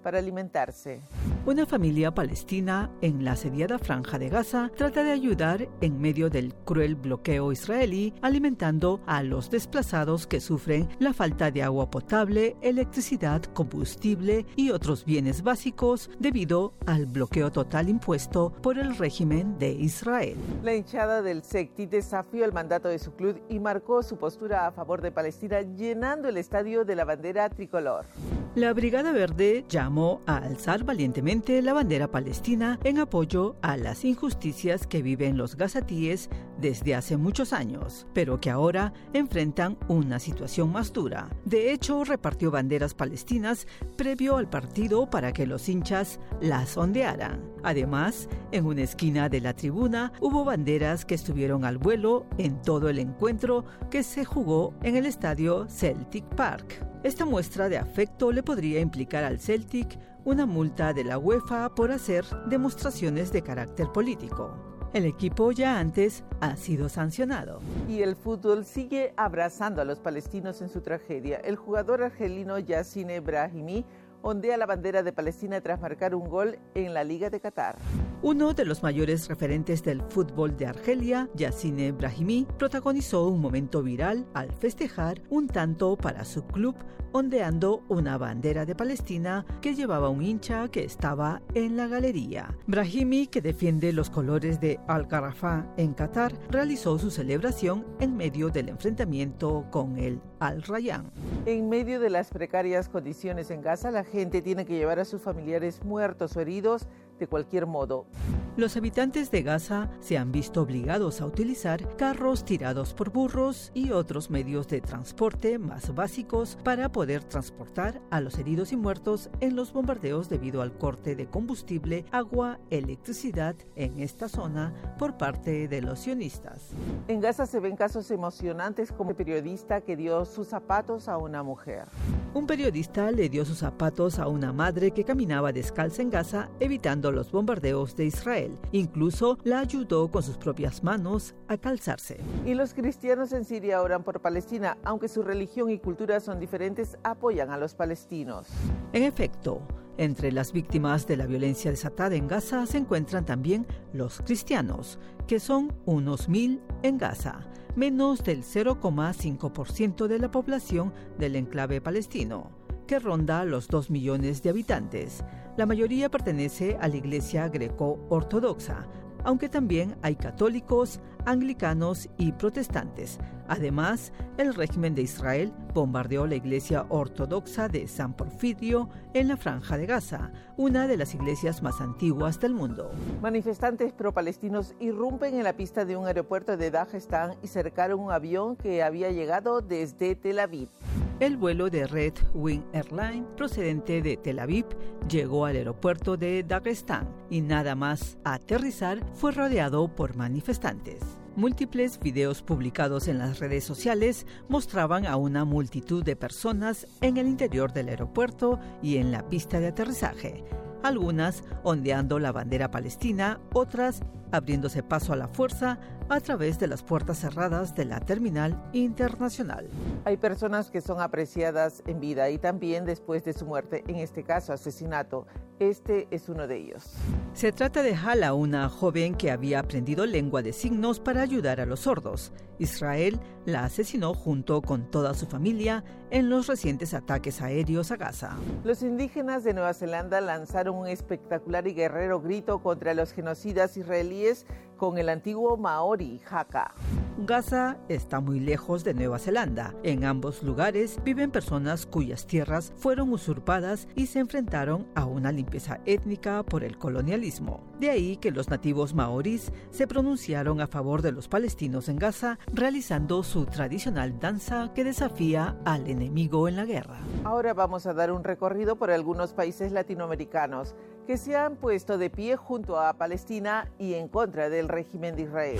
para alimentarse. Una familia palestina en la asediada Franja de Gaza trata de ayudar en medio del cruel bloqueo israelí, alimentando a los desplazados que sufren la falta de agua potable, electricidad, combustible y otros bienes básicos debido al bloqueo total impuesto por el régimen de Israel. La hinchada del Secti desafió el mandato de su club y marcó su postura a favor de Palestina, llenando el estadio de la bandera tricolor. La Brigada Verde llamó a alzar valientemente la bandera palestina en apoyo a las injusticias que viven los gazatíes desde hace muchos años, pero que ahora enfrentan una situación más dura. De hecho, repartió banderas palestinas previo al partido para que los hinchas las ondearan. Además, en una esquina de la tribuna hubo banderas que estuvieron al vuelo en todo el encuentro que se jugó en el estadio Celtic Park. Esta muestra de afecto le podría implicar al Celtic una multa de la UEFA por hacer demostraciones de carácter político. El equipo ya antes ha sido sancionado. Y el fútbol sigue abrazando a los palestinos en su tragedia. El jugador argelino Yassine Brahimi ondea la bandera de Palestina tras marcar un gol en la Liga de Qatar. Uno de los mayores referentes del fútbol de Argelia, Yassine Brahimi, protagonizó un momento viral al festejar un tanto para su club, ondeando una bandera de Palestina que llevaba un hincha que estaba en la galería. Brahimi, que defiende los colores de Al-Gharafah en Qatar, realizó su celebración en medio del enfrentamiento con el Al-Rayyan. En medio de las precarias condiciones en Gaza, la gente tiene que llevar a sus familiares muertos o heridos de cualquier modo. Los habitantes de Gaza se han visto obligados a utilizar carros tirados por burros y otros medios de transporte más básicos para poder transportar a los heridos y muertos en los bombardeos debido al corte de combustible, agua, electricidad en esta zona por parte de los sionistas. En Gaza se ven casos emocionantes como el periodista que dio sus zapatos a una mujer. Un periodista le dio sus zapatos a una madre que caminaba descalza en Gaza evitando los bombardeos de Israel. Incluso la ayudó con sus propias manos a calzarse. Y los cristianos en Siria oran por Palestina, aunque su religión y cultura son diferentes, apoyan a los palestinos. En efecto, entre las víctimas de la violencia desatada en Gaza se encuentran también los cristianos, que son unos mil en Gaza, menos del cero coma cinco por ciento de la población del enclave palestino, que ronda los dos millones de habitantes. La mayoría pertenece a la Iglesia greco-ortodoxa, aunque también hay católicos, anglicanos y protestantes. Además, el régimen de Israel bombardeó la iglesia ortodoxa de San Porfirio en la Franja de Gaza, una de las iglesias más antiguas del mundo. Manifestantes pro-palestinos irrumpen en la pista de un aeropuerto de Dagestán y cercaron un avión que había llegado desde Tel Aviv. El vuelo de Red Wing Airlines procedente de Tel Aviv llegó al aeropuerto de Dagestán y nada más aterrizar fue rodeado por manifestantes. Múltiples videos publicados en las redes sociales mostraban a una multitud de personas en el interior del aeropuerto y en la pista de aterrizaje, algunas ondeando la bandera palestina, otras abriéndose paso a la fuerza a través de las puertas cerradas de la terminal internacional. Hay personas que son apreciadas en vida y también después de su muerte, en este caso asesinato. Este es uno de ellos. Se trata de Hala, una joven que había aprendido lengua de signos para ayudar a los sordos. Israel la asesinó junto con toda su familia en los recientes ataques aéreos a Gaza. Los indígenas de Nueva Zelanda lanzaron un espectacular y guerrero grito contra los genocidas israelíes con el antiguo maori haka. Gaza está muy lejos de Nueva Zelanda. En ambos lugares viven personas cuyas tierras fueron usurpadas y se enfrentaron a una limpieza étnica por el colonialismo. De ahí que los nativos maoríes se pronunciaron a favor de los palestinos en Gaza, realizando su tradicional danza que desafía al enemigo en la guerra. Ahora vamos a dar un recorrido por algunos países latinoamericanos que se han puesto de pie junto a Palestina y en contra del régimen de Israel.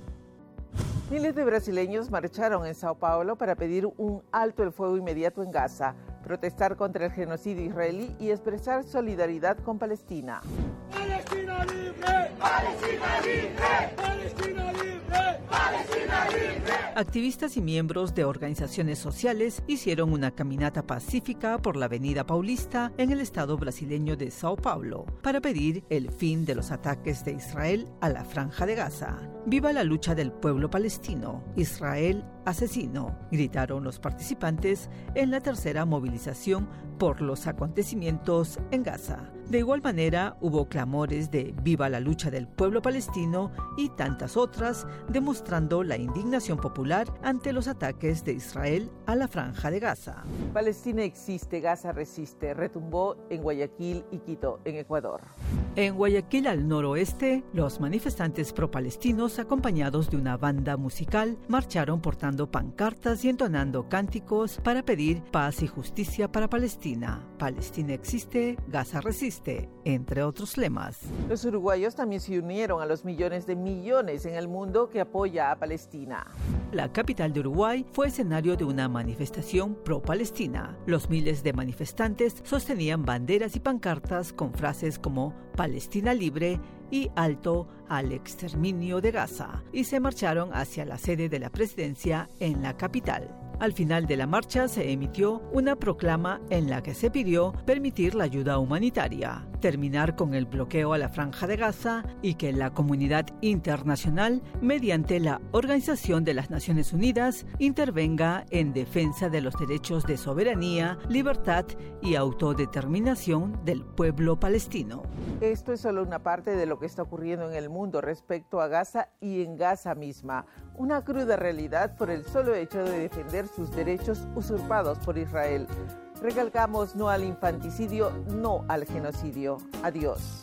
Miles de brasileños marcharon en Sao Paulo para pedir un alto el fuego inmediato en Gaza, protestar contra el genocidio israelí y expresar solidaridad con Palestina. ¡Palestina libre! ¡Palestina libre! ¡Palestina libre! ¡Palestina libre! activistas y miembros de organizaciones sociales hicieron una caminata pacífica por la Avenida Paulista en el estado brasileño de Sao Paulo para pedir el fin de los ataques de Israel a la Franja de Gaza. ¡Viva la lucha del pueblo palestino! ¡Israel asesino!, gritaron los participantes en la tercera movilización por los acontecimientos en Gaza. De igual manera, hubo clamores de «Viva la lucha del pueblo palestino» y tantas otras, demostrando la indignación popular ante los ataques de Israel a la Franja de Gaza. Palestina existe, Gaza resiste, retumbó en Guayaquil y Quito, en Ecuador. En Guayaquil, al noroeste, los manifestantes pro-palestinos, acompañados de una banda musical, marcharon portando pancartas y entonando cánticos para pedir paz y justicia para Palestina. Palestina existe, Gaza resiste, entre otros lemas. Los uruguayos también se unieron a los millones de millones en el mundo que apoya a Palestina. La capital de Uruguay fue escenario de una manifestación pro-Palestina. Los miles de manifestantes sostenían banderas y pancartas con frases como Palestina libre y alto al exterminio de Gaza, y se marcharon hacia la sede de la presidencia en la capital. Al final de la marcha se emitió una proclama en la que se pidió permitir la ayuda humanitaria, terminar con el bloqueo a la Franja de Gaza y que la comunidad internacional, mediante la Organización de las Naciones Unidas, intervenga en defensa de los derechos de soberanía, libertad y autodeterminación del pueblo palestino. Esto es solo una parte de lo que está ocurriendo en el mundo respecto a Gaza y en Gaza misma. Una cruda realidad por el solo hecho de defender sus derechos usurpados por Israel. Recalcamos no al infanticidio, no al genocidio. Adiós.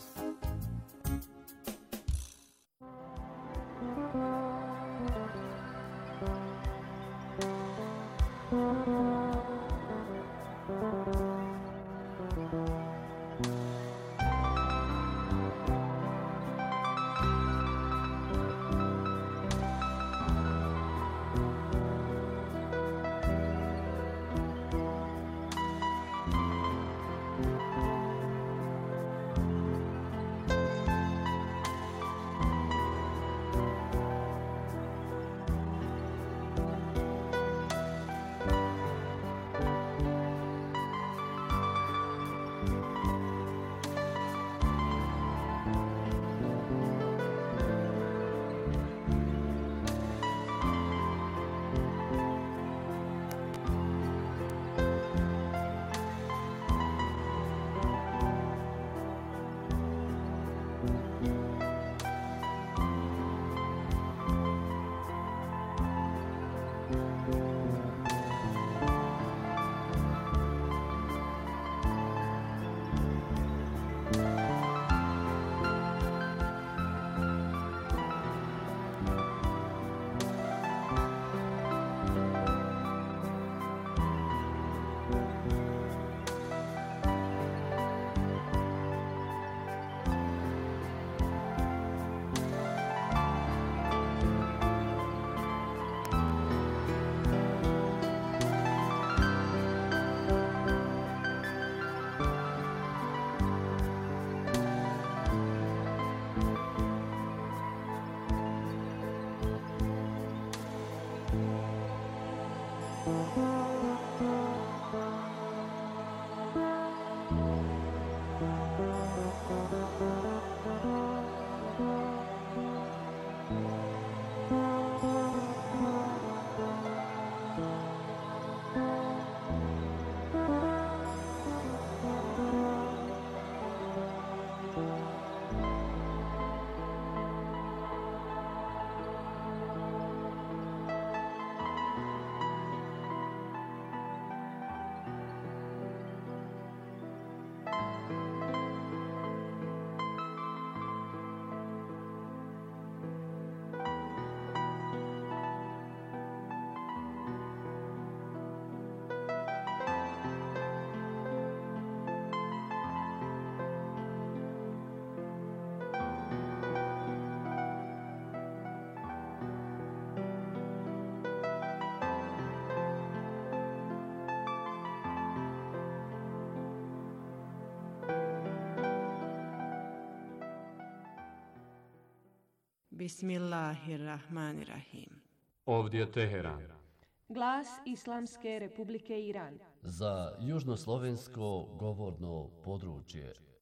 Bismillahirrahmanirrahim. Ovdje je Teheran. Glas Islamske Republike Iran. Za južnoslovensko govorno područje.